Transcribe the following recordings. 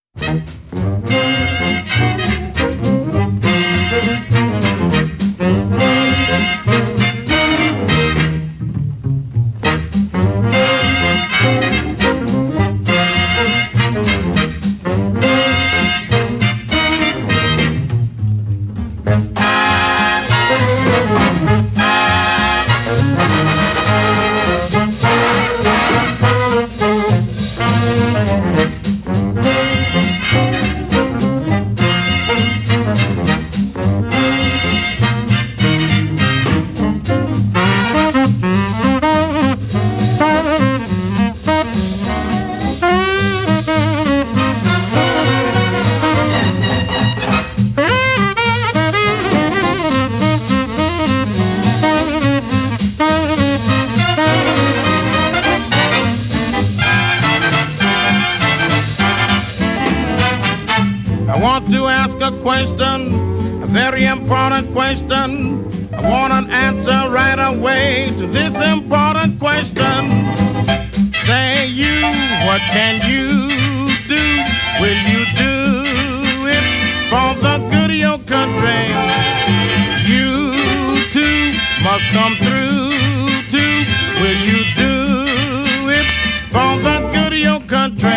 I want to ask a question, a very important question. I want an answer right away to this important question. Say you, what can you do? Will you do it for the good of your country? You too must come through too. Will you do it for the good of your country?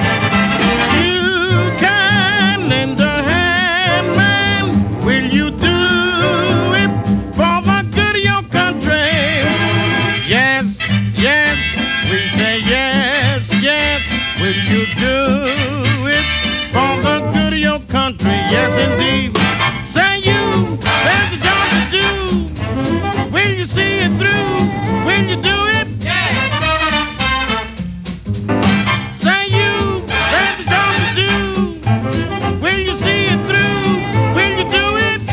Yes, indeed. Say you, there's the job to do. Will you see it through? Will you do it? Yeah. Say you, there's the job to do. Will you see it through? Will you do it?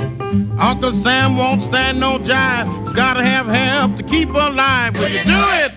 Uncle Sam won't stand no jive. He's gotta have help to keep alive. Will you do it?